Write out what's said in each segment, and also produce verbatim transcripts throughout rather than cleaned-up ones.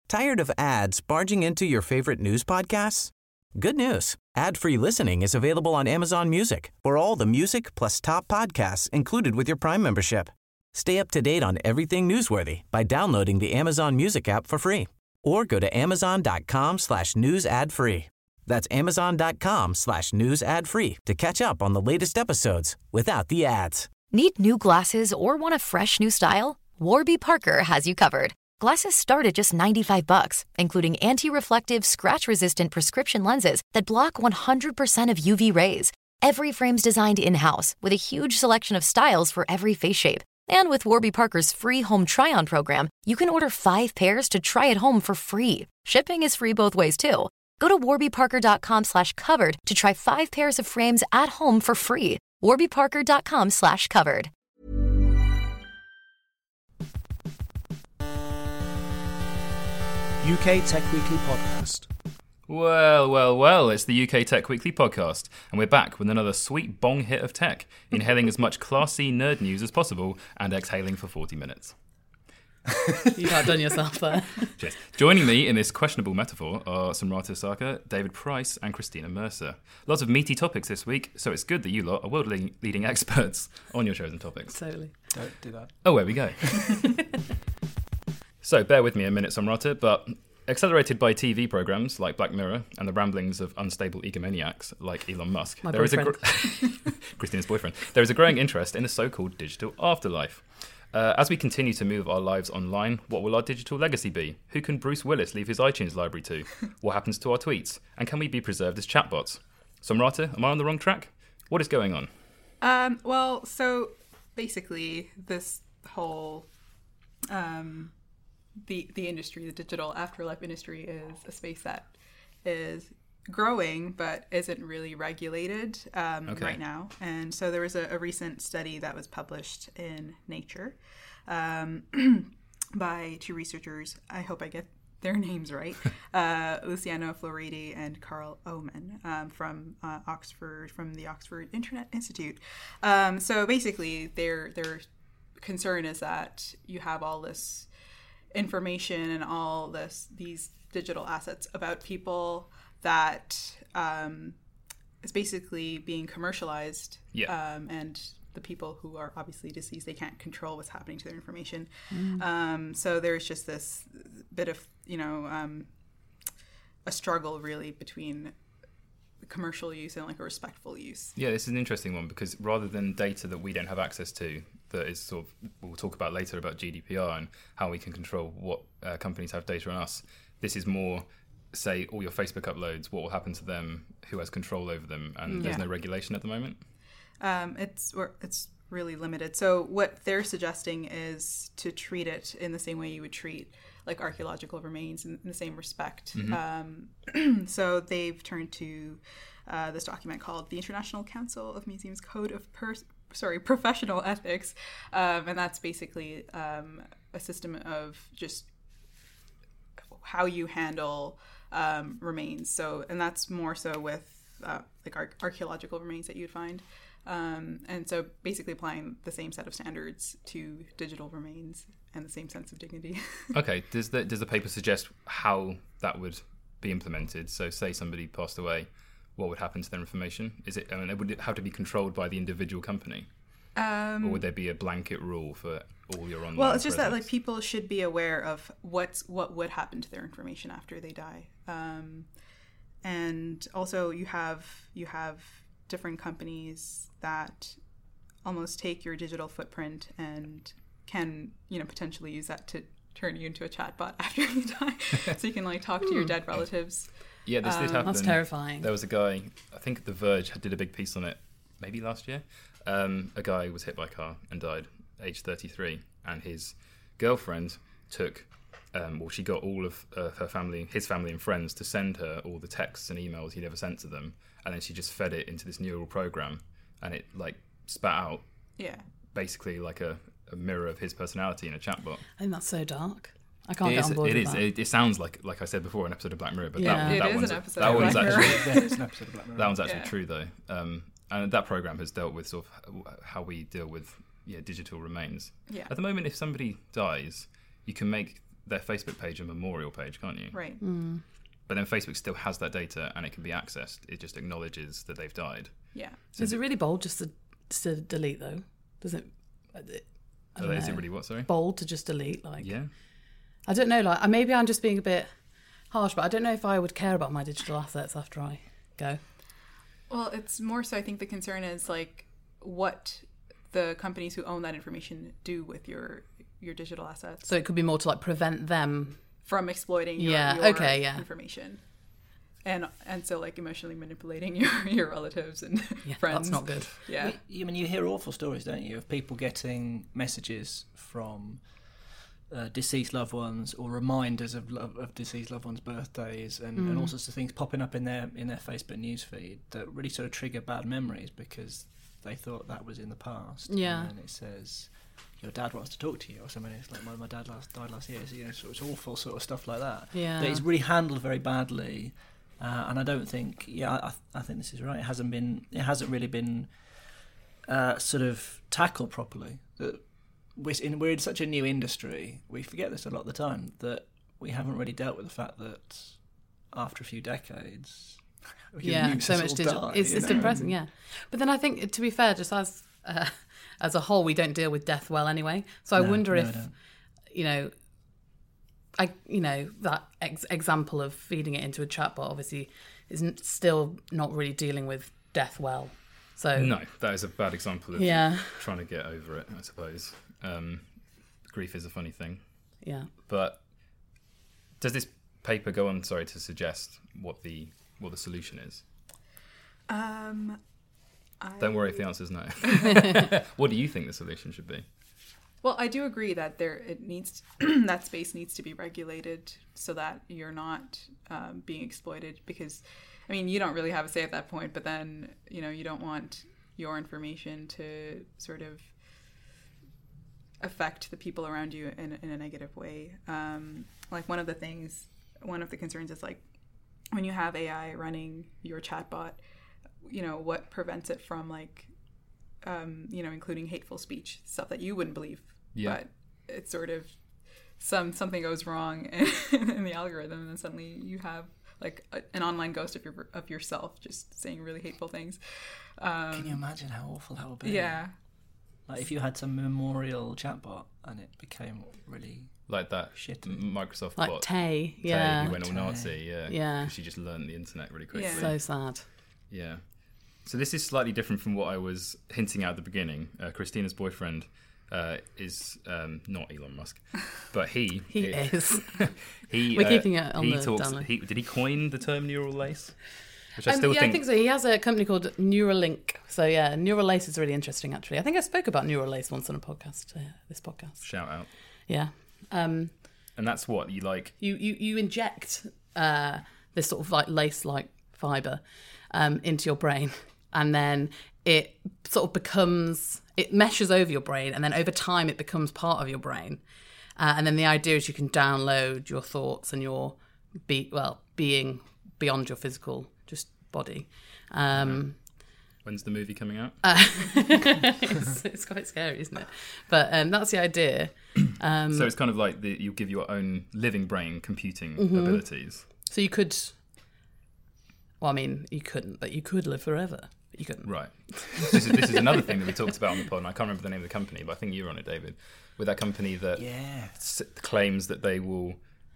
Tired of ads barging into your favorite news podcasts? Good news. Ad-free listening is available on Amazon Music for all the music plus top podcasts included with your Prime membership. Stay up to date on everything newsworthy by downloading the Amazon Music app for free or go to amazon.com slash news ad free. That's amazon.com slash news ad free to catch up on the latest episodes without the ads. Need new glasses or want a fresh new style? Warby Parker has you covered. Glasses start at just ninety-five bucks, including anti-reflective, scratch-resistant prescription lenses that block one hundred percent of U V rays. Every frame's designed in-house with a huge selection of styles for every face shape. And with Warby Parker's free home try-on program, you can order five pairs to try at home for free. Shipping is free both ways, too. Go to warbyparker.com slash covered to try five pairs of frames at home for free. warbyparker.com slash covered. U K Tech Weekly Podcast. Well, well, well, it's the U K Tech Weekly Podcast, and we're back with another sweet bong hit of tech, inhaling as much classy nerd news as possible and exhaling for forty minutes. You've outdone yourself there. Cheers. Joining me in this questionable metaphor are Samrata Saka, David Price, and Christina Mercer. Lots of meaty topics this week, so it's good that you lot are world-leading experts on your chosen topics. Totally. Don't do that. Oh, where we go. So, bear with me a minute, Samrata, but accelerated by T V programmes like Black Mirror and the ramblings of unstable egomaniacs like Elon Musk, My there is a boyfriend. gr- Christina's boyfriend. There is a growing interest in the so-called digital afterlife. Uh, as we continue to move our lives online, what will our digital legacy be? Who can Bruce Willis leave his iTunes library to? What happens to our tweets? And can we be preserved as chatbots? Samrata, am I on the wrong track? What is going on? Um, well, so basically, this whole um, the the industry, the digital afterlife industry, is a space that is growing but isn't really regulated um, Okay. right now. And so there was a, a recent study that was published in Nature um, by two researchers. I hope I get their names right. uh, Luciano Floridi and Carl Oman um, from uh, Oxford, from the Oxford Internet Institute. Um, so basically, their their concern is that you have all this information and all this these digital assets about people that um, is basically being commercialized, Yeah. um, and the people who are obviously deceased, they can't control what's happening to their information. Mm. Um, so there's just this bit of, you know, um, a struggle really between commercial use and like a respectful use. Yeah, this is an interesting one because rather than data that we don't have access to, that is sort of, we'll talk about later about G D P R and how we can control what uh, companies have data on us, this is more, say, all your Facebook uploads, what will happen to them, who has control over them, and there's Yeah. no regulation at the moment? Um, it's or it's really limited. So what they're suggesting is to treat it in the same way you would treat like archaeological remains, in, in the same respect. Mm-hmm. Um, so they've turned to uh, this document called the International Council of Museums Code of per- sorry Professional Ethics, um, and that's basically um, a system of just how you handle um, remains. So, and that's more so with uh, like ar- archaeological remains that you'd find. Um, and so basically applying the same set of standards to digital remains and the same sense of dignity. Okay, does the, does the paper suggest how that would be implemented? So say somebody passed away, what would happen to their information? Is it, I mean, would it have to be controlled by the individual company? Um, or would there be a blanket rule for all your online well, it's just that presence? like people should be aware of what's what would happen to their information after they die. Um, and also you have you have different companies that almost take your digital footprint and can, you know, potentially use that to turn you into a chatbot after you die. So you can like talk to your dead relatives. Yeah, this did happen. That's terrifying. There was a guy, I think The Verge did a big piece on it, maybe last year. Um, a guy was hit by a car and died, age thirty-three, and his girlfriend took, um, well, she got all of uh, her family, his family and friends to send her all the texts and emails he'd ever sent to them, and then she just fed it into this neural program, and it like spat out Yeah. basically like a, a mirror of his personality in a chatbot. I think that's so dark. I can't It get is. on board It with is. that. It, it sounds like, like I said before, an episode of Black Mirror, but Yeah. that, It that is one's an episode that of one's Black actually Mirror. Yeah, it's an episode of Black Mirror. that one's actually Yeah. true though, um, and that program has dealt with sort of how we deal with yeah digital remains. Yeah. At the moment, if somebody dies, you can make their Facebook page a memorial page, can't you? Right. Mm. But then Facebook still has that data and it can be accessed. It just acknowledges that they've died. Yeah. So Is it really bold just to, just to delete though? Does it? I Oh, don't is it know. really what? Sorry. Bold to just delete? Like, Yeah. I don't know. Like, maybe I'm just being a bit harsh, but I don't know if I would care about my digital assets after I go. Well, it's more so I think the concern is like what the companies who own that information do with your your digital assets So it could be more to like prevent them. from exploiting your, Yeah, your okay, yeah. information. And and so like emotionally manipulating your, your relatives and Yeah, friends. that's not good. Yeah. You I mean you hear awful stories, don't you, of people getting messages from uh, deceased loved ones or reminders of lo- of deceased loved ones' birthdays and, Mm. and all sorts of things popping up in their in their Facebook newsfeed that really sort of trigger bad memories because they thought that was in the past. Yeah. And then it says your dad wants to talk to you or something. It's like my my dad last died last year. So, you know, so it's awful sort of stuff like that. Yeah. That is really handled very badly. Uh, and I don't think, yeah, I, I think this is right. It hasn't been, it hasn't really been uh, sort of tackled properly. That we're in, we're in such a new industry. We forget this a lot of the time that we haven't really dealt with the fact that after a few decades, your Yeah, news so has much all digital. died, It's, you it's know? depressing, yeah. But then I think, to be fair, just as uh, as a whole, we don't deal with death well anyway. So I No, wonder no, if, no. you know, I you know that ex- example of feeding it into a chatbot obviously is n- still not really dealing with death well. So No, that is a bad example of Yeah. trying to get over it, I suppose. Um, grief is a funny thing. yeah, But does this paper go on, sorry, to suggest what the what the solution is? Um, I, Don't worry if the answer is no. What do you think the solution should be? Well, I do agree that there it needs that space needs to be regulated so that you're not um, being exploited. Because, I mean, you don't really have a say at that point. But then, you know, you don't want your information to sort of affect the people around you in, in a negative way. Um, like one of the things, one of the concerns is like when you have A I running your chatbot, you know, what prevents it from like. Um, you know, including hateful speech, stuff that you wouldn't believe. Yeah. But it's sort of some something goes wrong in, in the algorithm, and then suddenly you have like a, an online ghost of your of yourself just saying really hateful things. Um, Can you imagine how awful that would be? yeah. Like if you had some memorial chatbot and it became really Like that Shit. M- Microsoft like bot. Tay, Tay, yeah, who went all Tay. Nazi, yeah. Yeah. 'Cause she just learned the internet really quickly. Yeah. so sad. Yeah. So this is slightly different from what I was hinting at at the beginning. Uh, Christina's boyfriend uh, is um, not Elon Musk, but he He is. he. We're uh, keeping it on he the talks. down low. He, did he coin the term neural lace? Which I Um, still yeah, think. I think so. He has a company called Neuralink. So yeah, Neural Lace is really interesting. Actually, I think I spoke about Neural Lace once on a podcast. Uh, this podcast. Shout out. Yeah. Um, And that's what you like. you you you inject uh, this sort of like lace-like fiber um, into your brain, and then it sort of becomes it meshes over your brain, and then over time it becomes part of your brain. Uh, and then the idea is you can download your thoughts and your be well being beyond your physical just body. Um, When's the movie coming out? it's, it's quite scary, isn't it? But um, that's the idea. Um, so it's kind of like the, you give your own living brain computing Mm-hmm. abilities. so you could. Well, I mean, you couldn't, but you could live forever. But you couldn't. Right. This is, this is another thing that we talked about on the pod, and I can't remember the name of the company, but I think you were on it, David, with that company that yeah. s- claims that they will.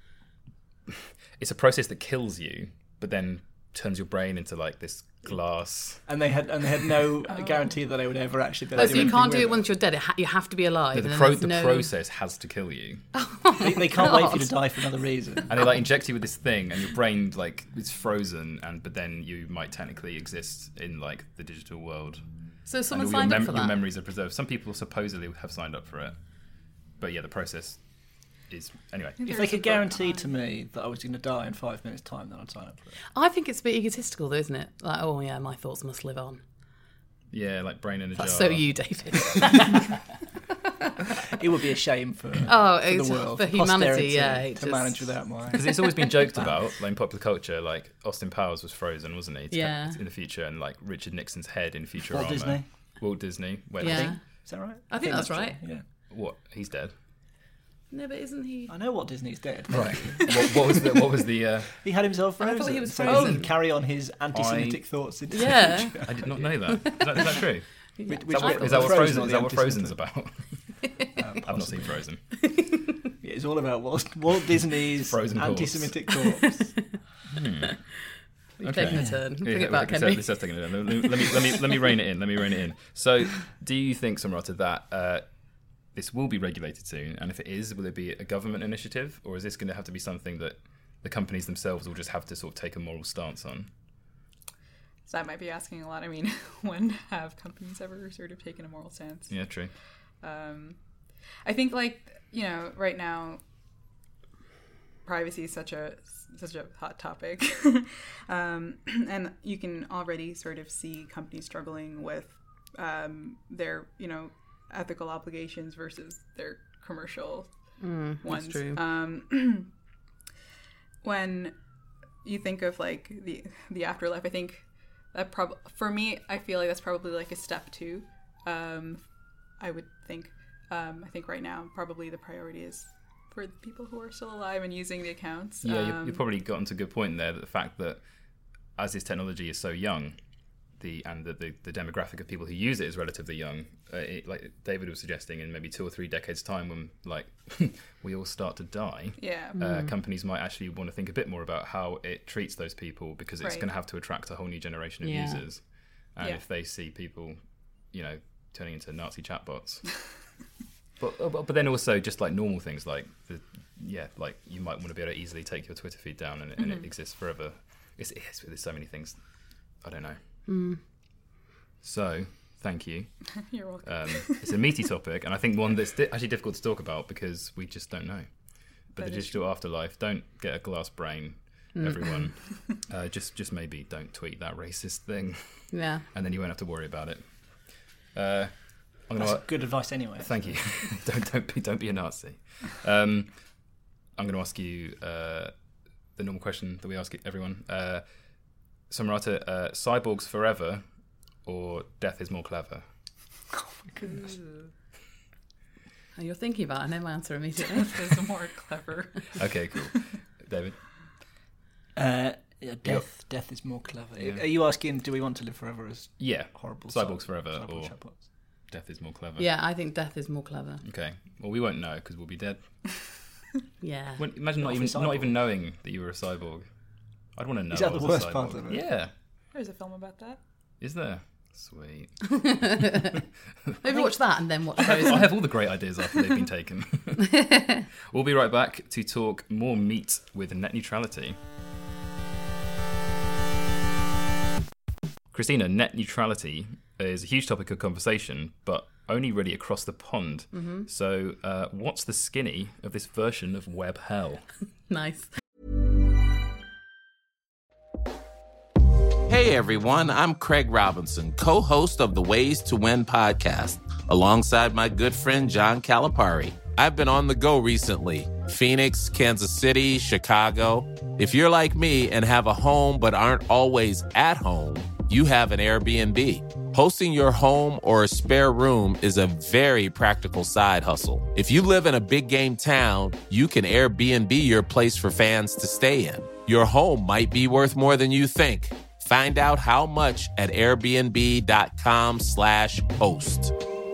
It's a process that kills you, but then turns your brain into like this glass. And they had and they had no guarantee that they would ever actually be able Oh, to so do you anything can't do with it once you're dead. It ha- you have to be alive. The, the, and then pro- there's the no... process has to kill you, They, they can't wait for you to God. die for another reason. and they like inject you with this thing, and your brain like it's frozen, and but then you might technically exist in like the digital world. So And someone all your, signed mem- up for your that. memories are preserved. Some people supposedly have signed up for it, but yeah, the process is anyway. If they could guarantee to me that I was going to die in five minutes' time, then I'd sign up for it. I think it's a bit egotistical, though, isn't it? Like, oh yeah, my thoughts must live on. Yeah, like brain in a That's jar. so you, David. It would be a shame for, Oh, for it's- the world, for humanity, posterity, yeah, it to just- manage without my. Because it's always been joked about, like in popular culture, like Austin Powers was frozen, wasn't he? to- Yeah. In the future, and like Richard Nixon's head in Futurama. Walt Disney. Walt Disney. Wait, Yeah. Is that right? I think that's true, right. Yeah. What? He's dead. No, but isn't he? I know Walt Disney's dead. Right. what, what was the? What was the? Uh... He had himself frozen. I thought he was so frozen. he can carry on his anti-Semitic I... thoughts into Yeah. the future. I did not know that. Is that, is that true? Yeah. Which, Is which that what, bit? is that what Frozen Frozen? or Is the that what Frozen's anti-Semitic? about? Um, I've not seen Frozen. Yeah, it's all about Walt, Walt Disney's Frozen corpse. anti-Semitic corpse. Hmm. You're Okay. taking a turn. Bring Yeah, it back, this Henry. is taking it. Let me, let me let me let me rein it in. Let me rein it in. So, do you think, Samrata, that uh, this will be regulated soon? And if it is, will it be a government initiative, or is this going to have to be something that the companies themselves will just have to sort of take a moral stance on? So that might be asking a lot. I mean, when have companies ever sort of taken a moral stance? Yeah, true. Um, I think, like, you know, right now, privacy is such a such a hot topic, um, and you can already sort of see companies struggling with um, their, you know, ethical obligations versus their commercial Mm, ones. that's true. Um, when you think of like the the afterlife, I think that prob for me, I feel like that's probably like a step two. Um, I would think. Um, I think right now probably the priority is for the people who are still alive and using the accounts. Yeah, um, you, you've probably gotten to a good point there. That the fact that as this technology is so young, the and the, the, the demographic of people who use it is relatively young. Uh, it, like David was suggesting, in maybe two or three decades' time, when like we all start to die, Yeah. uh, companies might actually want to think a bit more about how it treats those people, because it's Right. going to have to attract a whole new generation of Yeah. users. And Yeah. if they see people, you know, turning into Nazi chatbots. But, but but then also just like normal things like the yeah like you might want to be able to easily take your Twitter feed down and it, and it exists forever. It's, it's there's so many things I don't know. Mm. So thank you. You're welcome. Um, it's a meaty topic, and I think one that's di- actually difficult to talk about because we just don't know. But That the is digital afterlife, don't get a glass brain, everyone. uh, just just maybe don't tweet that racist thing, Yeah. and then you won't have to worry about it. Uh, I'm That's gonna. good advice anyway. Thank you. don't don't be don't be a Nazi. Um, I'm going to ask you uh, the normal question that we ask everyone. Uh, Samrata, uh, cyborgs forever, or death is more clever? Oh my goodness. Oh, you're thinking about it. I know my answer immediately. This is more clever. Okay, cool. David. Uh, yeah, death. Death is more clever. Yeah. Are you asking, do we want to live forever as Yeah. horrible Cyborgs cy- forever, cyborg or chatbots? death is more clever? Yeah, I think death is more clever. Okay. Well, we won't know because we'll be dead. Yeah. When, imagine not, Not even for a not cyborg. even knowing that you were a cyborg. I'd want to know. Is that I was the a worst part cyborg. of it? Yeah. There's a film about that. Is there? Sweet. Maybe watch that and then watch I Frozen. have all the great ideas after they've been taken. We'll be right back to talk more meat with net neutrality. Christina, net neutrality is a huge topic of conversation, but only really across the pond. Mm-hmm. So, uh, what's the skinny of this version of web hell? Nice. Hey everyone, I'm Craig Robinson, co-host of the Ways to Win podcast, alongside my good friend John Calipari. I've been on the go recently. Phoenix, Kansas City, Chicago. If you're like me and have a home but aren't always at home, you have an Airbnb. Hosting your home or a spare room is a very practical side hustle. If you live in a big game town, you can Airbnb your place for fans to stay in. Your home might be worth more than you think. Find out how much at airbnb.com slash host.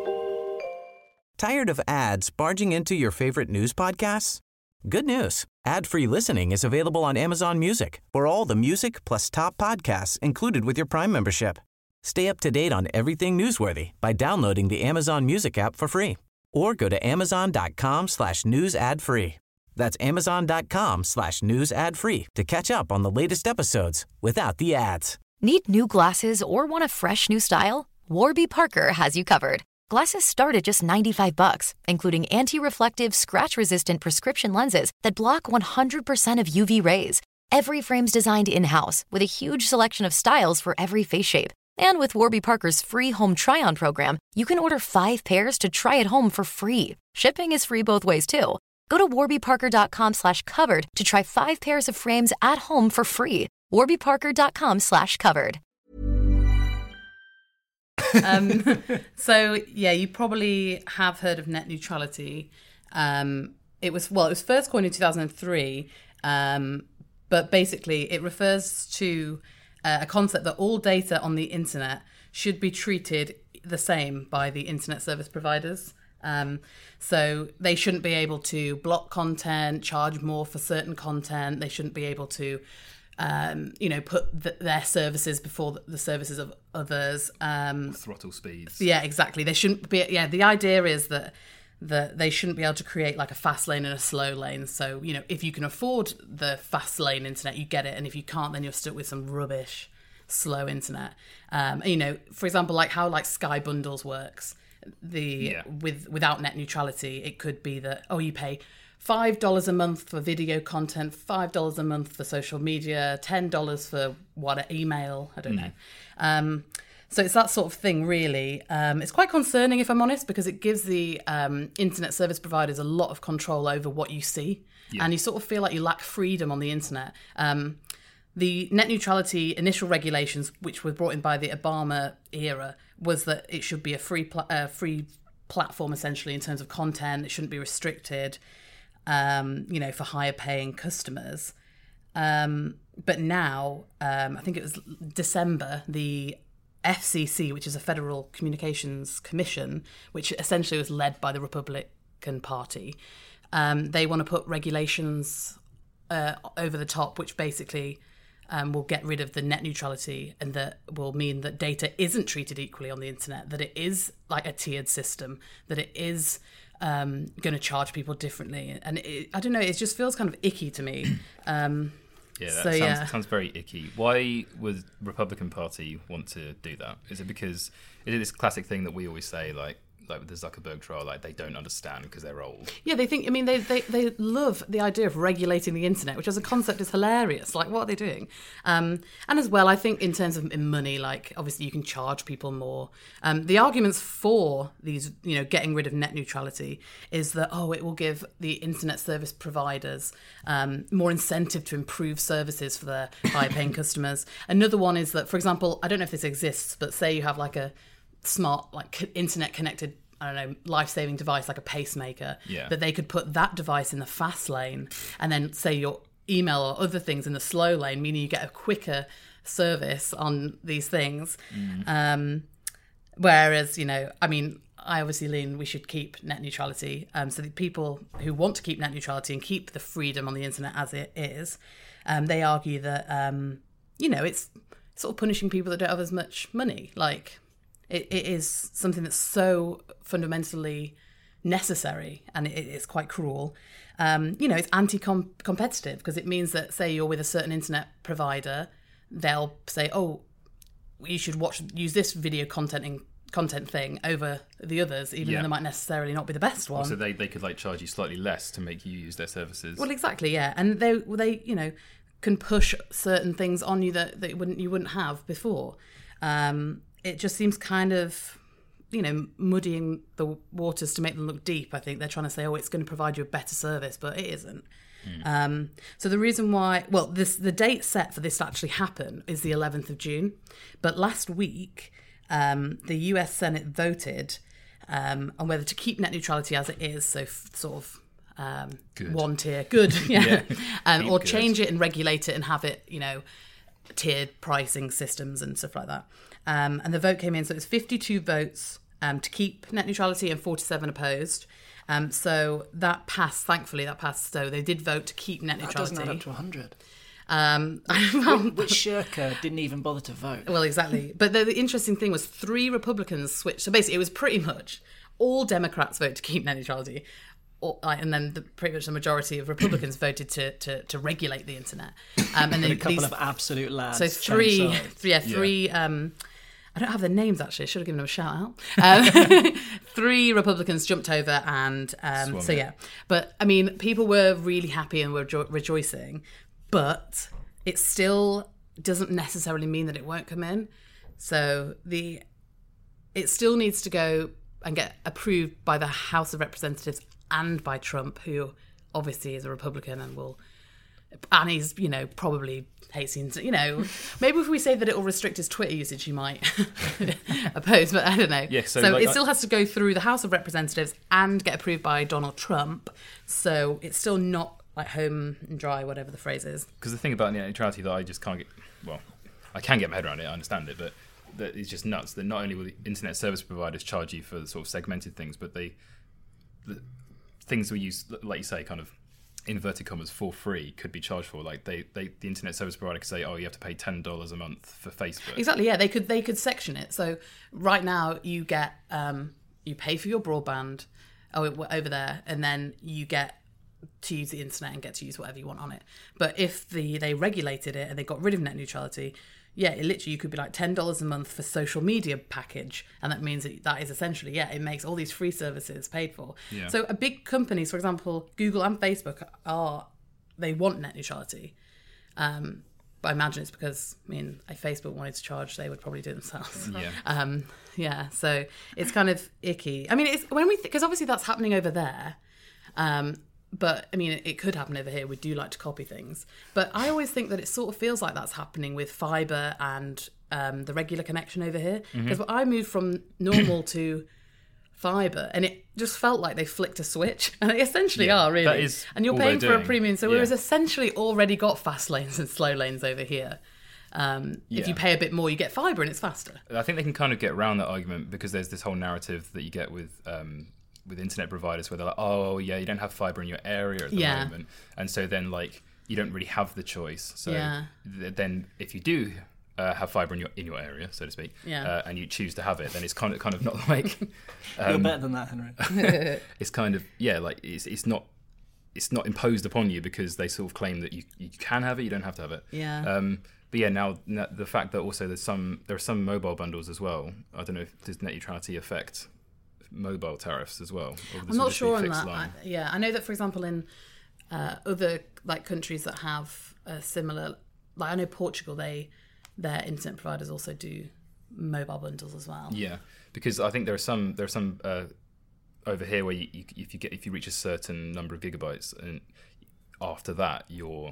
Tired of ads barging into your favorite news podcasts? Good news. Ad-free listening is available on Amazon Music for all the music plus top podcasts included with your Prime membership. Stay up to date on everything newsworthy by downloading the Amazon Music app for free or go to amazon.com slash news ad free. That's amazon.com slash news ad free to catch up on the latest episodes without the ads. Need new glasses or want a fresh new style? Warby Parker has you covered. Glasses start at just ninety-five bucks, including anti-reflective, scratch-resistant prescription lenses that block one hundred percent of U V rays. Every frame's designed in-house with a huge selection of styles for every face shape. And with Warby Parker's free home try-on program, you can order five pairs to try at home for free. Shipping is free both ways, too. Go to warbyparker.com slash covered to try five pairs of frames at home for free. warbyparker.com slash covered. um, so, yeah, you probably have heard of net neutrality. Um, it was, well, it was first coined in two thousand three, um, but basically it refers to uh, a concept that all data on the internet should be treated the same by the internet service providers. Um, so they shouldn't be able to block content, charge more for certain content. They shouldn't be able to, um, you know, put the, their services before the, the services of others. Um, Throttle speeds. Yeah, exactly. They shouldn't be. Yeah, the idea is that that they shouldn't be able to create like a fast lane and a slow lane. So, you know, if you can afford the fast lane internet, you get it, and if you can't, then you're stuck with some rubbish slow internet. Um, you know, for example, like how like Sky Bundles works. The Yeah. with without net neutrality, it could be that, oh, you pay five dollars a month for video content, five dollars a month for social media, ten dollars for what, email, I don't know. Um, so it's that sort of thing, really. Um, it's quite concerning, if I'm honest, because it gives the um, internet service providers a lot of control over what you see, Yeah. and you sort of feel like you lack freedom on the internet. Um, the net neutrality initial regulations, which were brought in by the Obama era, was that it should be a free pl- uh, free platform, essentially, in terms of content. It shouldn't be restricted, um, you know, for higher paying customers. Um, but now, um, I think it was December, the F C C, which is a Federal Communications Commission, which essentially was led by the Republican Party, um, they want to put regulations uh, over the top, which basically um, will get rid of the net neutrality, and that will mean that data isn't treated equally on the internet, that it is like a tiered system, that it is um, going to charge people differently. And it, I don't know, it just feels kind of icky to me. Um, Yeah, that So, sounds, yeah. sounds very icky. Why would Republican Party want to do that? Is it because is it this classic thing that we always say, like like with the Zuckerberg trial, like they don't understand because they're old? Yeah, they think, I mean, they, they, they love the idea of regulating the internet, which as a concept is hilarious. Like, what are they doing? Um, and as well, I think in terms of money, like, obviously you can charge people more. Um, the arguments for these, you know, getting rid of net neutrality is that, oh, it will give the internet service providers um, more incentive to improve services for their high-paying customers. Another one is that, for example, I don't know if this exists, but say you have like a smart, like internet connected, I don't know, life-saving device like a pacemaker, Yeah. that they could put that device in the fast lane and then say your email or other things in the slow lane, meaning you get a quicker service on these things. Um, whereas, you know, I mean, I obviously lean we should keep net neutrality. Um, so the people who want to keep net neutrality and keep the freedom on the internet as it is, um, they argue that, um, you know, it's sort of punishing people that don't have as much money. Like, it, it is something that's so fundamentally necessary, and it, it's quite cruel. Um, you know, it's anti-competitive because it means that, say, you're with a certain internet provider, they'll say, oh, you should watch, use this video content and content thing over the others, even Yeah. though they might necessarily not be the best one. So they, they could like charge you slightly less to make you use their services. Well, exactly, yeah, and they they you know can push certain things on you that, that wouldn't you wouldn't have before. Um, it just seems kind of, you know, muddying the waters to make them look deep. I think they're trying to say, oh, it's going to provide you a better service, but it isn't. Mm. Um, so the reason why, well, this the date set for this to actually happen is the eleventh of June, but last week um, the U S Senate voted um, on whether to keep net neutrality as it is, so f- sort of. Um, Good. one tier, good, yeah, Yeah. um, Keep or good. change it and regulate it and have it, you know, tiered pricing systems and stuff like that. Um, and the vote came in, so it was fifty-two votes um, to keep net neutrality and forty-seven opposed. Um, so that passed, thankfully, that passed. So they did vote to keep net That neutrality. doesn't add up to one hundred. Um, Which shirker didn't even bother to vote? well, exactly. But the, the interesting thing was three Republicans switched. So basically, it was pretty much all Democrats vote to keep net neutrality. Or, like, and then the, pretty much the majority of Republicans voted to, to, to regulate the internet. Um, and And then a couple these, of absolute lads. so three, changed sides. yeah, three. Um, I don't have their names actually. I should have given them a shout out. Um, three Republicans jumped over, and um, Swung so it. yeah. But I mean, people were really happy and were jo- rejoicing, but it still doesn't necessarily mean that it won't come in. So the it still needs to go and get approved by the House of Representatives and by Trump, who obviously is a Republican and will and he's, you know, probably hates the internet. You know, maybe if we say that it will restrict his Twitter usage, he might oppose, but I don't know. Yeah, so so like, it still has to go through the House of Representatives and get approved by Donald Trump. So it's still not like home and dry, whatever the phrase is. Because the thing about net neutrality that I just can't get, well, I can get my head around it, I understand it, but that it's just nuts that not only will the internet service providers charge you for the sort of segmented things, but they, the things we use, like you say, kind of inverted commas for free could be charged for. Like they, they the internet service provider could say, oh, you have to pay ten dollars a month for Facebook. Exactly, yeah. They could they could section it. So right now you get um, you pay for your broadband over there, and then you get to use the internet and get to use whatever you want on it. But if the they regulated it and they got rid of net neutrality, yeah, it literally, you could be like ten dollars a month for social media package. And that means that, that is essentially, yeah, it makes all these free services paid for. Yeah. So a big companies, for example, Google and Facebook are, they want net neutrality. Um, but I imagine it's because, I mean, if Facebook wanted to charge, they would probably do it themselves. Yeah. Um, yeah, so it's kind of icky. I mean, it's when we, because th- obviously that's happening over there. Um, But, I mean, it could happen over here. We do like to copy things. But I always think that it sort of feels like that's happening with fibre and um, the regular connection over here. Because mm-hmm. I moved from normal to fibre, and it just felt like they flicked a switch. And they essentially yeah, are, really. That is and you're all paying for they're a doing. premium. So yeah. we've essentially already got fast lanes and slow lanes over here. Um, yeah. If you pay a bit more, you get fibre and it's faster. I think they can kind of get around that argument because there's this whole narrative that you get with... Um, with internet providers where they're like, oh yeah, you don't have fibre in your area at the yeah. moment, and so then like you don't really have the choice. So yeah. th- then if you do uh, have fibre in your in your area, so to speak, yeah. uh, and you choose to have it, then it's kind of kind of not like um, you're better than that, Henry. It's kind of yeah, like it's it's not it's not imposed upon you because they sort of claim that you you can have it, you don't have to have it. Yeah. Um, but yeah, now the fact that also there's some there are some mobile bundles as well. I don't know if does net neutrality affect mobile tariffs as well? I'm not sure on that. I, yeah, I know that, for example, in uh, other like countries that have a similar, like I know Portugal, they their internet providers also do mobile bundles as well. Yeah, because I think there are some there are some uh, over here where you, you, if you get if you reach a certain number of gigabytes, and after that your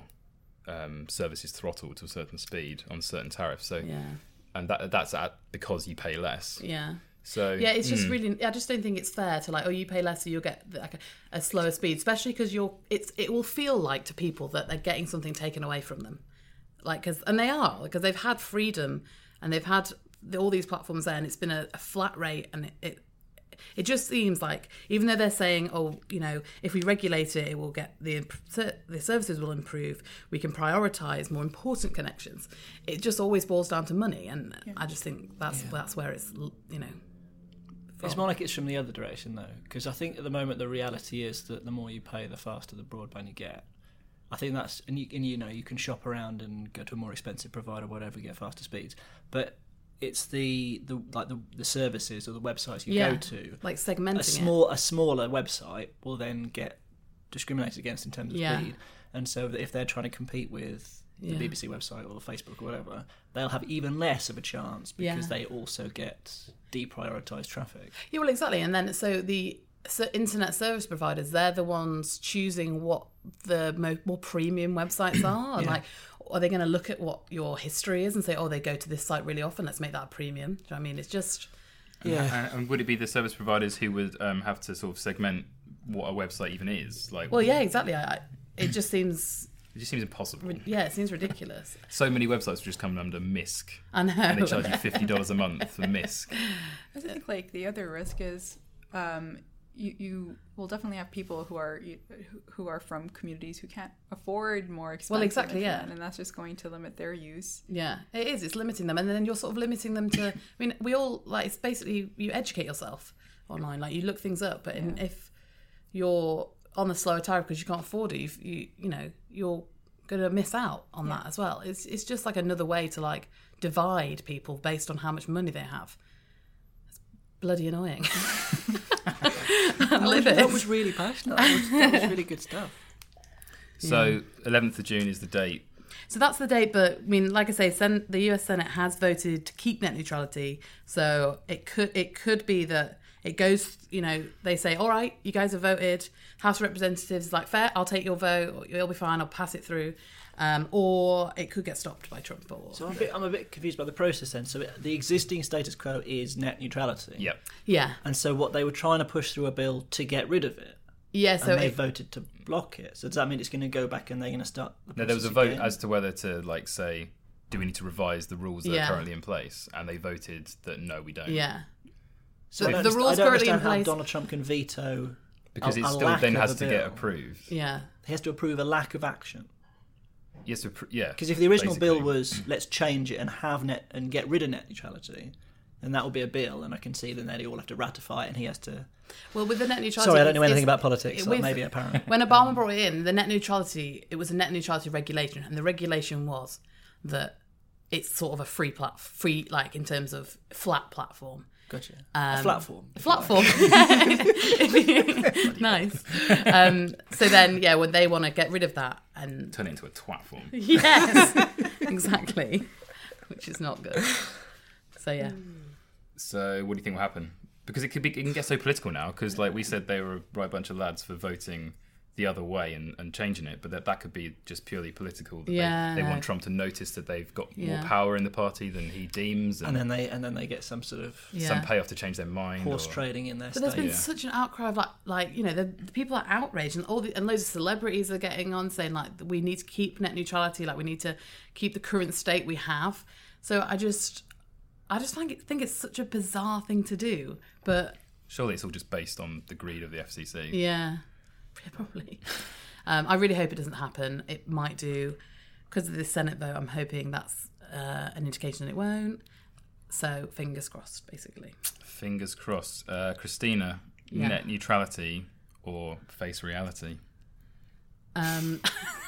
um, service is throttled to a certain speed on certain tariffs. So yeah, and that that's at, because you pay less. Yeah. So yeah, it's just mm. really. I just don't think it's fair to like, oh, you pay less, so you'll get like a, a slower speed, especially because you're. It's it will feel like to people that they're getting something taken away from them, like because and they are because they've had freedom and they've had the, all these platforms there, and it's been a, a flat rate, and it, it it just seems like even though they're saying, oh, you know, if we regulate it, it will get the the services will improve. We can prioritise more important connections. It just always boils down to money, and yeah. I just think that's yeah. that's where it's you know. It's more like it's from the other direction, though, because I think at the moment the reality is that the more you pay, the faster the broadband you get. I think that's, and you, and you know, you can shop around and go to a more expensive provider, whatever, get faster speeds. But it's the, the like the, the services or the websites you yeah, go to, like segmenting a small it. a smaller website will then get discriminated against in terms of yeah. speed, and so if they're trying to compete with the yeah. B B C website or Facebook or whatever, they'll have even less of a chance because yeah. they also get deprioritized traffic. Yeah, well, exactly. And then so the so internet service providers, they're the ones choosing what the mo- more premium websites are. And yeah. like, are they going to look at what your history is and say, oh, they go to this site really often, let's make that a premium? Do you know what I mean? It's just... Yeah. And, and would it be the service providers who would um, have to sort of segment what a website even is? Like, well, yeah, exactly. I, I, it just seems... It just seems impossible. Yeah, it seems ridiculous. So many websites will just come under M I S C. I know. And they charge you fifty dollars a month for M I S C. I think like the other risk is um, you, you will definitely have people who are you, who are from communities who can't afford more expensive well, exactly, internet, yeah. and that's just going to limit their use. Yeah, it is. It's limiting them. And then you're sort of limiting them to... I mean, we all... like it's basically you educate yourself online. Like you look things up. But in, Yeah. if you're on the slower tariff because you can't afford it, you, you, you know, you're going to miss out on Yeah. that as well. It's it's just like another way to like divide people based on how much money they have. It's bloody annoying. I'm That was, livid. that was really passionate. That was, that was really good stuff. So eleventh of June is the date. So that's the date, but I mean, like I say, Sen- the U S Senate has voted to keep net neutrality. So it could it could be that It goes, you know, they say, all right, you guys have voted. House of Representatives is like, fair, I'll take your vote. You'll be fine. I'll pass it through. Um, or it could get stopped by Trump. Or, So I'm a bit, I'm a bit confused by the process then. So it, the existing status quo is net neutrality. Yep. yeah. And so what they were trying to push through a bill to get rid of it. Yeah, so and they it, voted to block it. So does that mean it's going to go back and they're going to start the No, there was a process vote again? as to whether to like say, do we need to revise the rules that Yeah. are currently in place? And they voted that no, we don't. yeah. So the- I don't the underst- rules I don't currently in understand how place- Donald Trump can veto Because a, it a still lack then of has a to get bill. approved. Yeah. He has to approve a lack of action. Yes, appro- yeah. Because if the original bill basically. was let's change it and have net and get rid of net neutrality, then that would be a bill, and I can see then they all have to ratify it, and he has to. Well, with the net neutrality... Sorry, I don't know it's- anything it's- about politics. So with- that may be apparent. When Obama brought it in, the net neutrality, it was a net neutrality regulation, and the regulation was that it's sort of a free plat, free like in terms of flat platform. Gotcha. Um, a platform. A platform. Nice. Um, so then, yeah, when they want to get rid of that, and Turn it into a twat form. yes, exactly, which is not good. So yeah, So what do you think will happen? Because it could be, it can get so political now. Because like we said, they were a right bunch of lads for voting the other way and, and changing it, but that that could be just purely political. That Yeah, they, they no. want Trump to notice that they've got more Yeah. power in the party than he deems, And and, then they and then they get some sort of yeah. some payoff to change their mind. horse or, trading in their But there's state. been Yeah. such an outcry of like, like you know, the, the people are outraged, and all the, and loads of celebrities are getting on saying like we need to keep net neutrality, like we need to keep the current state we have. So I just, I just think it, think it's such a bizarre thing to do, but Surely it's all just based on the greed of the F C C. yeah, probably. Um, I really hope it doesn't happen. It might do because of the Senate vote. I'm hoping that's uh, an indication that it won't. So fingers crossed, basically. Fingers crossed. Uh, Christina, Yeah. net neutrality or face reality? Um,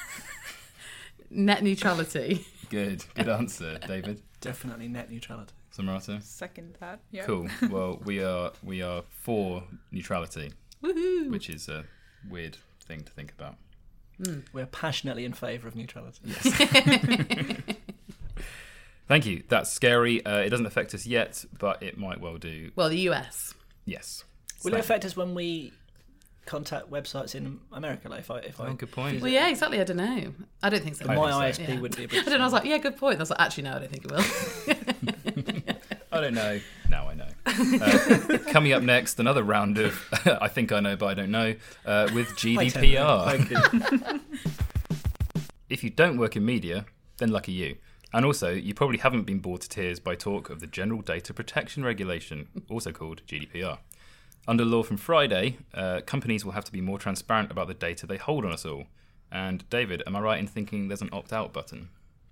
net neutrality. Good, good answer, David. Definitely net neutrality. Samarata? Second that. Yeah. Cool. Well, we are we are for neutrality, Woohoo! which is a weird thing to think about. We're passionately in favour of neutrality. Thank you. That's scary. Uh, it doesn't affect us yet, but it might well do. Well, the U S. Yes. Will So- it affect us when we contact websites in America? Like if I, if I Oh, good point. visit- Well, yeah, exactly. I don't know. I don't think so. I my think I S so. P Yeah. would be a I bit. don't know. I was like, yeah, good point. I was like, actually, no, I don't think it will. I don't know. Now I know. Uh, coming up next, another round of I think I know, but I don't know, uh, with G D P R. Thank you. If you don't work in media, then lucky you. And also, you probably haven't been bored to tears by talk of the General Data Protection Regulation, also called G D P R. Under law from Friday, uh, companies will have to be more transparent about the data they hold on us all. And David, am I right in thinking there's an opt-out button?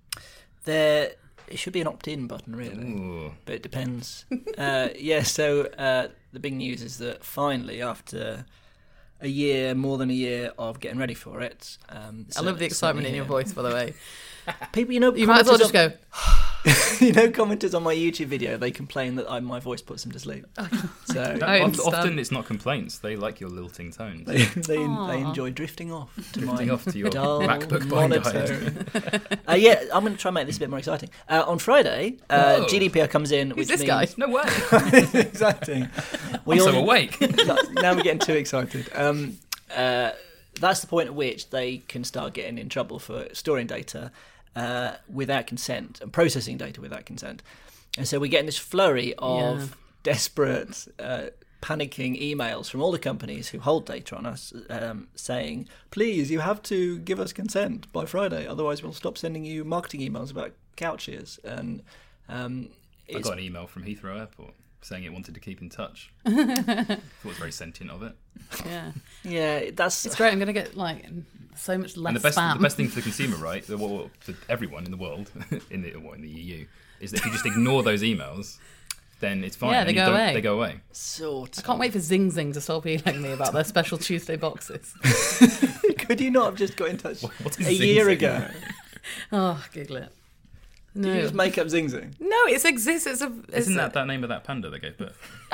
There, it should be an opt-in button, really. Ooh. But it depends. uh, yeah, so uh, the big news is that finally, after a year, more than a year of getting ready for it. Um, I love the excitement in your voice. voice, by the way. People, you know, You might as well commenters just on- go, you know, commenters on my YouTube video, they complain that I, my voice puts them to sleep. So I Oft- understand. Often it's not complaints. They like your lilting tones. they, they, Aw. they enjoy drifting off to Drifting my off to your dull MacBook buying monotone. uh, yeah, I'm going to try and make this a bit more exciting. Uh, on Friday, uh, Whoa. G D P R comes in, who's which this means guy? No way. exactly. We I'm all- so awake. now we're getting too excited. Um, uh, that's the point at which they can start getting in trouble for storing data uh, without consent and processing data without consent. And so we're getting this flurry of Yeah. desperate, uh, panicking emails from all the companies who hold data on us um, saying, please, you have to give us consent by Friday, otherwise we'll stop sending you marketing emails about couches. And um, I it's got an email from Heathrow Airport saying it wanted to keep in touch. Thought it was very sentient of it. Yeah. yeah, that's It's great. I'm going to get like so much less And the best, spam. the best thing for the consumer, right, the, well, for everyone in the world, in the well, in the E U, is that if you just ignore those emails, then it's fine. Yeah, and they you go don't- away. They go away. sort I can't wait for Zing Zing to stop emailing me about their special Tuesday boxes. Could you not have just got in touch What is a Zing year Zing? ago? Oh, Google it. Did you No, just make up Zing Zing? no, it exists. It's a. It's Isn't a, that that name of that panda they gave birth?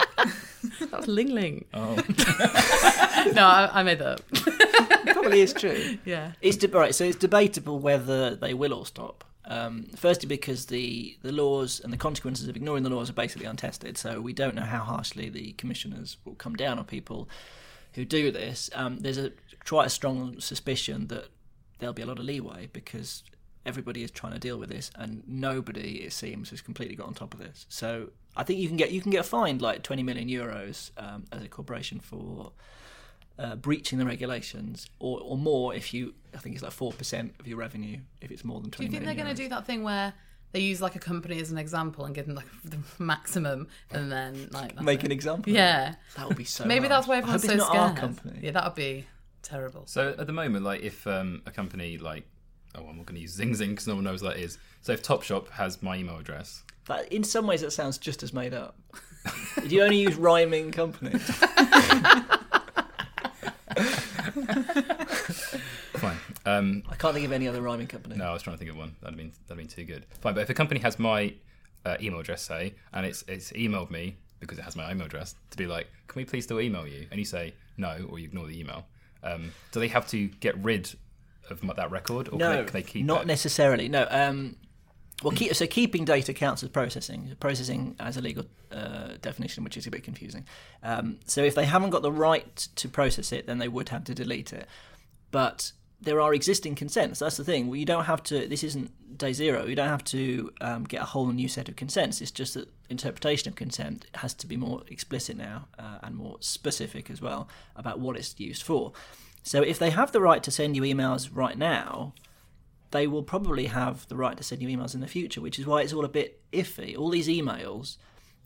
that was Ling Ling. Oh, No, I, I made that up. Probably is true. Yeah. It's de- right. So it's debatable whether they will all stop. Um, firstly, because the, the laws and the consequences of ignoring the laws are basically untested, so we don't know how harshly the commissioners will come down on people who do this. Um, there's a quite a strong suspicion that there'll be a lot of leeway because everybody is trying to deal with this, and nobody, it seems, has completely got on top of this. So I think you can get you can get fined like twenty million euros um, as a corporation for uh, breaching the regulations, or, or more if you. I think it's like four percent of your revenue if it's more than Do twenty. you think they're million going to euros. do that thing where they use like a company as an example and give them like the maximum, and then like that's Make it? an example? Yeah, That would be so. maybe that's why harsh. I hope everyone's it's so not scared. our company. Yeah, that would be terrible. So at the moment, like if um, a company like, oh, I'm not going to use Zing Zing because no one knows what that is. So if Topshop has my email address, That, in some ways, that sounds just as made up. Do you only use rhyming companies? fine. Um, I can't think of any other rhyming company. no, I was trying to think of one. That'd been that'd been too good. Fine, but if a company has my uh, email address, say, and it's it's emailed me because it has my email address to be like, can we please still email you? And you say no, or you ignore the email. Um, do they have to get rid of my, that record, or No, can, they, can they keep not it? necessarily. No. Um, well, keep, so keeping data counts as processing. Processing as a legal uh, definition, which is a bit confusing. Um, so if they haven't got the right to process it, then they would have to delete it. But there are existing consents. That's the thing. Well, you don't have to. This isn't day zero. You don't have to um, get a whole new set of consents. It's just that interpretation of consent has to be more explicit now uh, and more specific as well about what it's used for. So if they have the right to send you emails right now, they will probably have the right to send you emails in the future, which is why it's all a bit iffy. All these emails,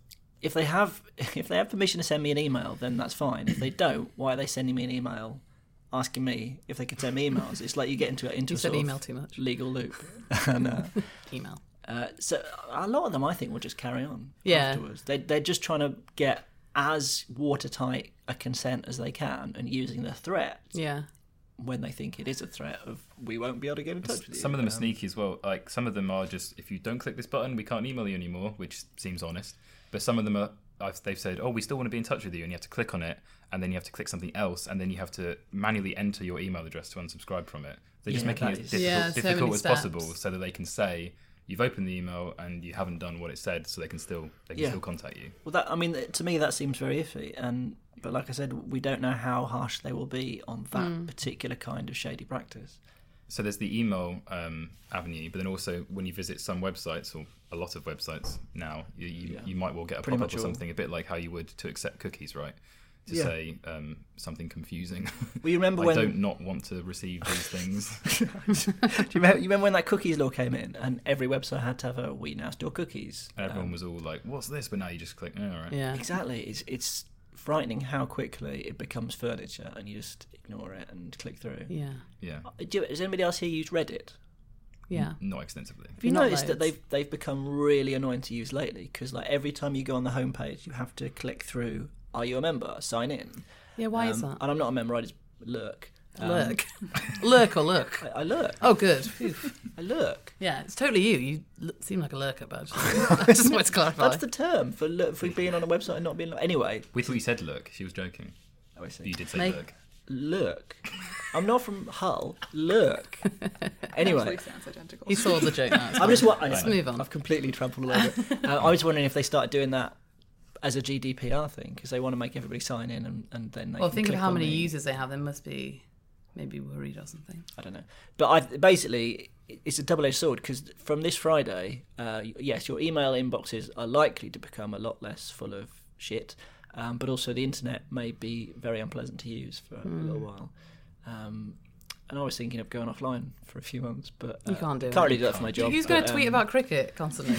if they have if they have permission to send me an email, then that's fine. If they don't, why are they sending me an email asking me if they can send me emails? It's like you get into, into You a said sort email of too much. legal loop. and, uh, Email. uh, so a lot of them, I think, will just carry on Yeah. afterwards. They, they're just trying to get as watertight a consent as they can and using the threat Yeah. when they think it is a threat of we won't be able to get in touch with you. Some of them are Um, sneaky as well. Like some of them are just, if you don't click this button, we can't email you anymore, which seems honest. But some of them are, I've, they've said, oh, we still want to be in touch with you, and you have to click on it, and then you have to click something else, and then you have to manually enter your email address to unsubscribe from it. They're just Yeah, making that it is- difficult, Yeah, so difficult many as steps. possible, so that they can say you've opened the email and you haven't done what it said, so they can still they can Yeah. still contact you. Well, that I mean, to me, that seems very iffy. And but like I said, we don't know how harsh they will be on that particular kind of shady practice. So there's the email um, avenue, but then also when you visit some websites, or a lot of websites now, you you, Yeah. you might well get a Pretty pop-up much or all. something, a bit like how you would to accept cookies, right? To Yeah. say um, something confusing. Well, you remember I when? don't not want to receive these things. Do you remember, you remember when that cookies law came in, and every website had to have a "we now store cookies." And everyone Um, was all like, "What's this?" But now you just click. Oh, all right. Yeah. exactly. It's it's frightening how quickly it becomes furniture, and you just ignore it and click through. Yeah. Yeah. Do you, does anybody else here use Reddit? Yeah. Not extensively. Have you Not noticed that loads. they've they've become really annoying to use lately? Because like every time you go on the homepage, you have to click through. Are you a member? Sign in. Yeah. Why is Um, that? And I'm not a member. I just lurk. Um, Lurk. Lurk or look. I, I lurk. Oh, good. Phew. I lurk. Yeah, it's totally you. You l- seem like a lurker, but I just, I just wanted to clarify. That's the term for lurk, for being on a website and not being. Anyway, We thought you said look. She was joking. oh, I see. You did say Make- look. Lurk. I'm not from Hull. Lurk. Anyway, Actually sounds identical. He saw the joke now. it's I'm fine. just. Wa- I Let's know, move on. I've completely trampled all over. it. uh, I was wondering if they started doing that as a G D P R thing because they want to make everybody sign in and, and then they. Well, can think of click how on many the- users they have. They must be maybe worried or something. I don't know, but I basically it's a double-edged sword because from this Friday, uh, yes, your email inboxes are likely to become a lot less full of shit, um, but also the internet may be very unpleasant to use for a little while. Um, and I was thinking of going offline for a few months, but uh, You can't do it. Can't really do that for my job. Who's going to but, tweet um, about cricket constantly?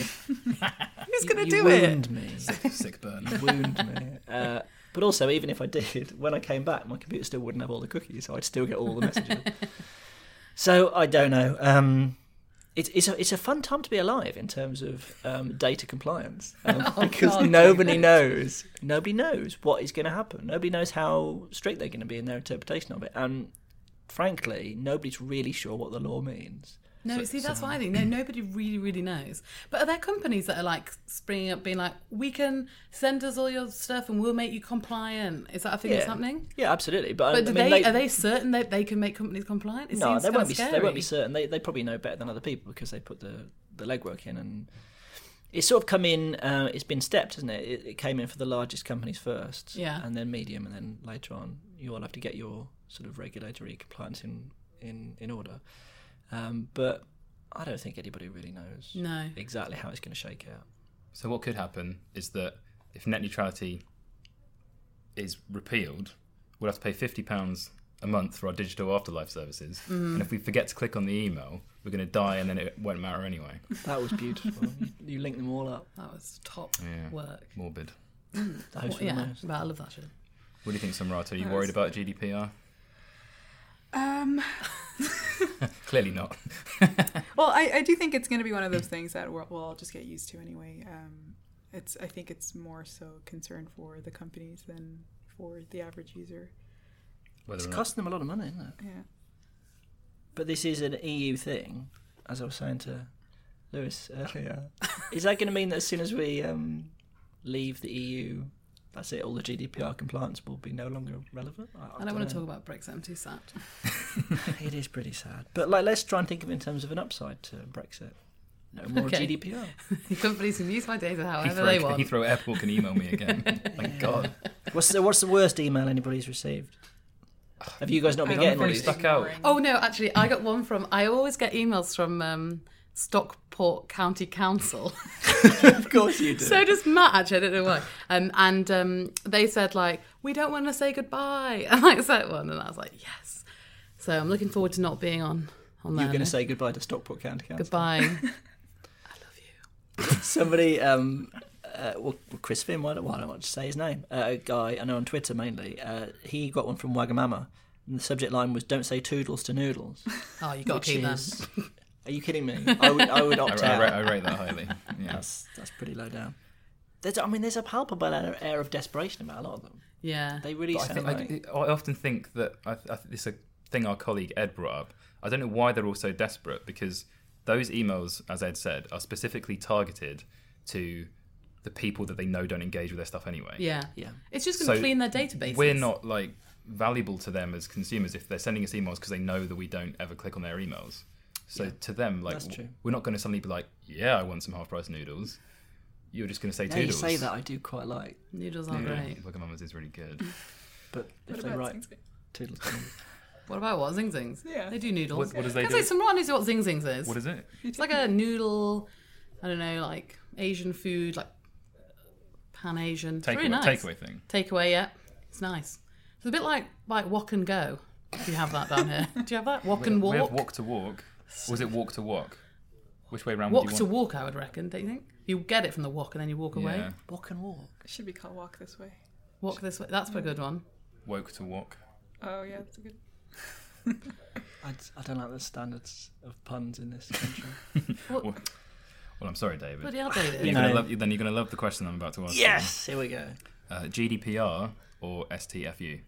Who's going to you do it? wound me. Sick burn. You wound me. Uh, but also, even if I did, when I came back, my computer still wouldn't have all the cookies, so I'd still get all the messages. So I don't know. Um, it's it's a it's a fun time to be alive in terms of um, data compliance um, Oh, because God, nobody David. knows nobody knows what is going to happen. Nobody knows how strict they're going to be in their interpretation of it, and frankly, nobody's really sure what the law means. No, So- see, that's so- what I think. No, nobody really, really knows. But are there companies that are like springing up, being like, "We can send us all your stuff and we'll make you compliant"? Is that a thing that's happening? Yeah, absolutely. But, But I do mean, they, are they certain that they can make companies compliant? It No, seems they kind won't of be. scary. They won't be certain. They they probably know better than other people because they put the the legwork in, and it's sort of come in. Uh, it's been stepped, hasn't it? it? It came in for the largest companies first, Yeah. and then medium, and then later on, you all have to get your sort of regulatory compliance in in in order. Um, but I don't think anybody really knows No. exactly how it's going to shake out. So what could happen is that if net neutrality is repealed, we'll have to pay fifty pounds a month for our digital afterlife services. Mm. And if we forget to click on the email, we're going to die and then it won't matter anyway. That was beautiful. you, you link them all up. That was top Yeah. work. Morbid. The host Well, for the yeah, most. but I love that shit. What do you think, Samrata? Are you That worried was- about G D P R? Um, Clearly not. well, I, I do think it's going to be one of those things that we'll, we'll all just get used to anyway. Um, it's I think it's more so concern for the companies than for the average user. Whether It's or not. costing them a lot of money, isn't it? Yeah. But this is an E U thing, as I was saying to Lewis earlier. Is that going to mean that as soon as we um, leave the E U, that's it, all the G D P R compliance will be no longer relevant? I, I don't want to talk about Brexit. I'm too sad. It is pretty sad. But like, let's try and think of it in terms of an upside to Brexit. No more Okay. G D P R. Companies can use my data however Heathrow, they want. Heathrow Airport can email me again. Thank God. What's the, what's the worst email anybody's received? Have you guys not been I don't getting know, any? just stuck out. ignoring- Oh no, actually, I got one from. I always get emails from um, Stockport County Council. Of course you do. So does Matt. Actually, I don't know why. Um, and um, they said like, "We don't want to say goodbye," and I sent one, and I was like, "Yes." So I'm looking forward to not being on on there. You're going to now. say goodbye to Stockport County Council. goodbye. Somebody, um, uh, well, Chris Finn, why don't, why don't I just say his name? Uh, a guy I know on Twitter mainly. Uh, he got one from Wagamama, and the subject line was "Don't say toodles to noodles." Oh, you got which to keep is- them. Are you kidding me? I would, I would I, opt I, out. rate, I rate that highly. Yeah. That's that's pretty low down. There's, I mean, there's a palpable air, air of desperation about a lot of them. Yeah. They really But I, sound think, like. I, I often think that I, I, this is a thing our colleague Ed brought up. I don't know why they're all so desperate, because those emails, as Ed said, are specifically targeted to the people that they know don't engage with their stuff anyway. Yeah. Yeah. It's just going to So clean their databases. We're not like valuable to them as consumers if they're sending us emails because they know that we don't ever click on their emails. So Yeah, to them, like that's true. we're not going to suddenly be like, "Yeah, I want some half-price noodles." You're just going to say Now you toodles. say that, I do quite like. Noodles are Yeah, great. Wagamama's is really good. But if What they about write Sing Sing? toodles, to them- What about what? Zing Zings? Yeah. They do noodles. What, what does they Can do? I say someone knows what Zing Zings is? What is it? It's like a noodle, I don't know, like Asian food, like Pan Asian. It's Takeaway, really nice. takeaway thing. Takeaway, yeah. It's nice. It's a bit like like walk and go. If you have that down here. Do you have that? Walk and We have walk? walk to walk. Or was it walk to walk? Which way around Walk would you to want? walk, I would reckon, don't you think? You get it from the walk and then you walk away. Yeah. walk and walk. It should be called Walk This Way. Walk this way. That's a good one. Woke to walk. Oh, yeah, that's a good. I, I don't like the standards of puns in this country. Well, well, I'm sorry, David. Bloody hell, David. You're know- gonna love, then you're going to love the question I'm about to ask. you. Yes, here we go. Uh, G D P R or S T F U?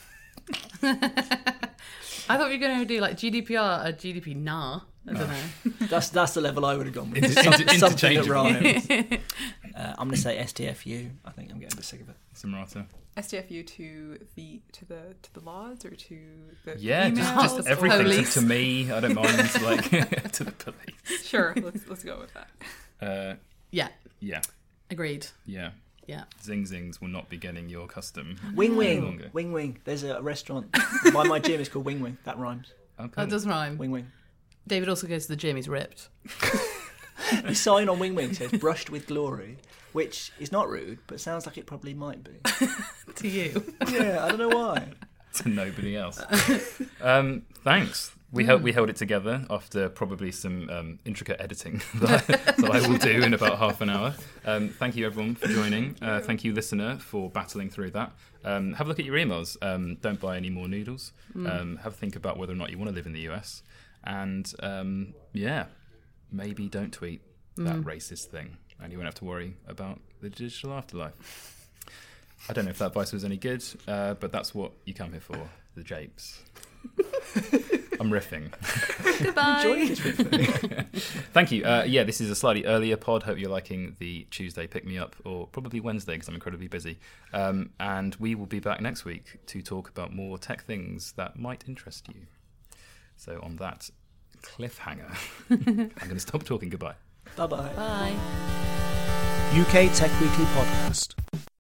I thought you were going to do like G D P R or G D P nah. I don't know. That's that's the level I would have gone with. Inter- Some- inter- something that interchangeable. rhymes. uh, I'm going to say S T F U. I think I'm getting a bit sick of it. Samrata. S T F U to the to the to the laws or to the Yeah, just, emails? just everything Police. to, to me. I don't mind. Like to the police. Sure, let's let's go with that. Uh, Yeah, yeah, agreed. yeah. Yeah. Zing Zings will not be getting your custom. Wing any Wing. longer. Wing Wing. There's a restaurant by my gym. It's called Wing Wing. That rhymes. Okay. That does rhyme. Wing Wing. David also goes to the gym. He's ripped. The sign on Wing Wing says "brushed with glory," which is not rude, but sounds like it probably might be. To you. Yeah, I don't know why. To nobody else. um, thanks. We held we held it together after probably some um, intricate editing that, I, that I will do in about half an hour. Um, thank you everyone for joining. Uh, thank you listener for battling through that. Um, have a look at your emails. Um, don't buy any more noodles. Um, have a think about whether or not you want to live in the U S. And um, yeah, maybe don't tweet that racist thing, and you won't have to worry about the digital afterlife. I don't know if that advice was any good, uh, but that's what you come here for, the japes. I'm riffing. Goodbye. Enjoy this riffing. Thank you. Uh, yeah, this is a slightly earlier pod. Hope you're liking the Tuesday pick-me-up, or probably Wednesday because I'm incredibly busy. Um, and we will be back next week to talk about more tech things that might interest you. So on that cliffhanger, I'm going to stop talking. Goodbye. Bye-bye. Bye. U K Tech Weekly Podcast.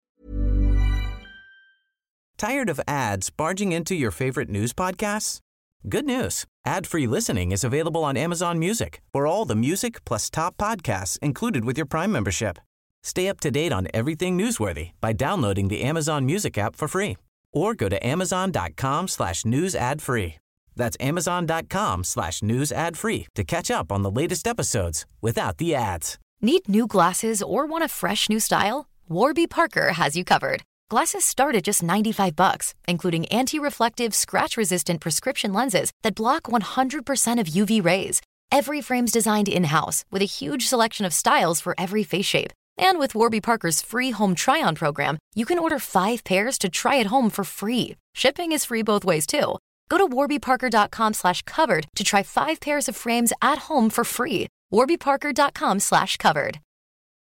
Tired of ads barging into your favorite news podcasts? Good news. Ad-free listening is available on Amazon Music for all the music plus top podcasts included with your Prime membership. Stay up to date on everything newsworthy by downloading the Amazon Music app for free or go to amazon.com slash news ad free. That's amazon.com slash news ad free to catch up on the latest episodes without the ads. Need new glasses or want a fresh new style? Warby Parker has you covered. Glasses start at just ninety-five bucks, including anti-reflective, scratch-resistant prescription lenses that block one hundred percent of U V rays. Every frame's designed in-house with a huge selection of styles for every face shape. And with Warby Parker's free home try-on program, you can order five pairs to try at home for free. Shipping is free both ways, too. Go to warbyparker.com slash covered to try five pairs of frames at home for free. warbyparker.com slash covered.